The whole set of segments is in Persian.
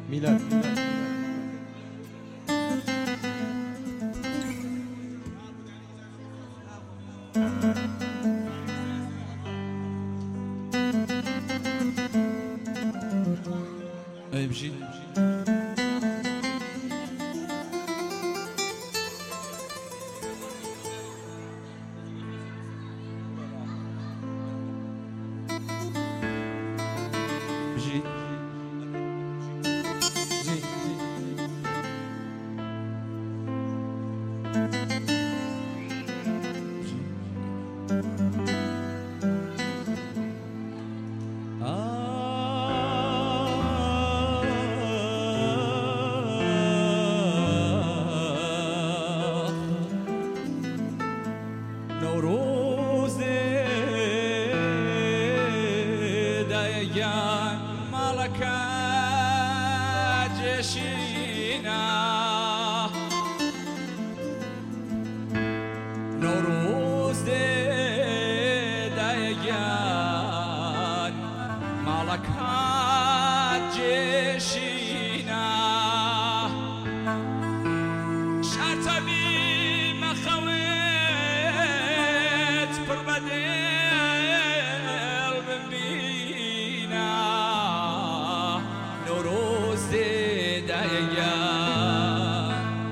میلاد امشي نوروز دایگان مالکا جشینا نوروز دایگان مالکا جشینا شرطبی مخوت پر بدل ببینا نوروز دایگان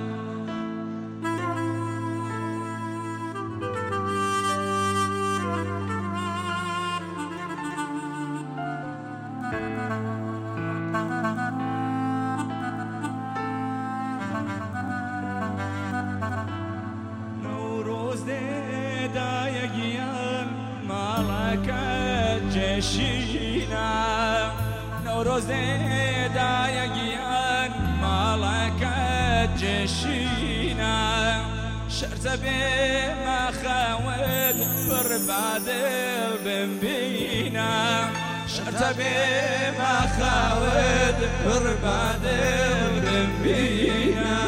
دایگیان مالکا جشینا نوروز دایگیان مالکا جشینا شرط به مخاود برباد ببینا شرط به مخاود برباد ببینا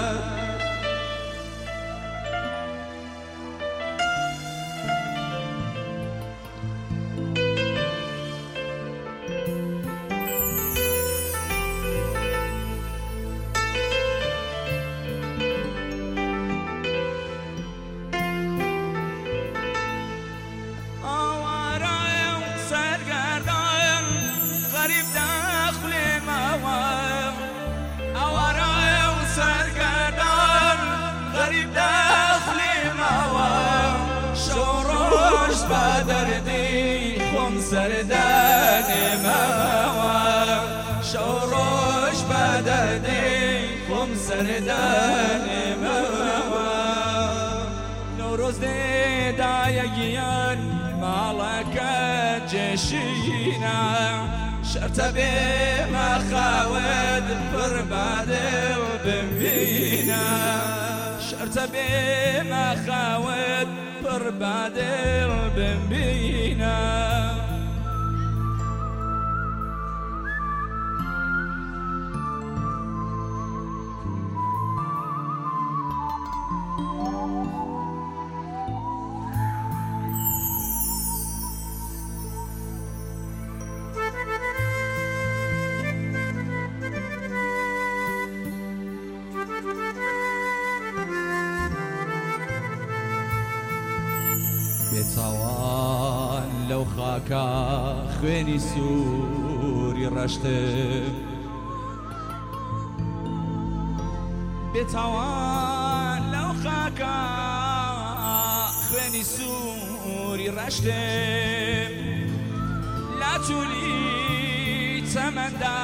غريب داخل موام أوراي وسرقدان غريب داخل موام شوروش بدردي خم سردان موام شوروش بدردي خم سردان موام نوروز دایگیان مالکا جشینا شرط به مخاود برباد ببینا شرط به مخاود برباد ببینا بتوان لو خاكا خويني سوري رشتم بتوان لو خاكا خويني سوري رشتم لا تولي تمندا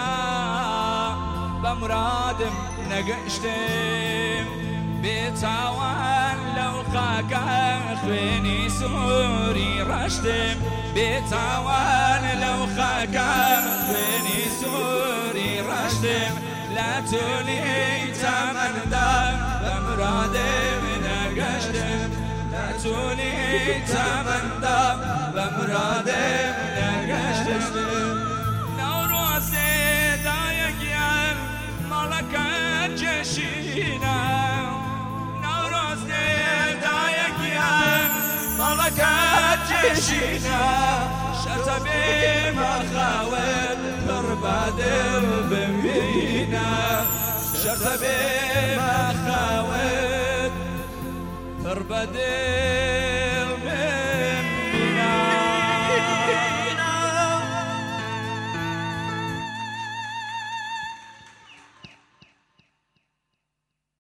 بمرادم نقشتم بتوان لو خاكا خويني سوري رشتم بتوان لو خاكا خويني سوري رشتم لا تولي تمندا بمرادم نقشتم لا تولي تمندا بمرادم نقشتم نوروز دایگیان مالکا جشینا نوروز دایگیان مالکا جشینا شرط به مخاول برباد ببینا شرطة بما خاوت ربدي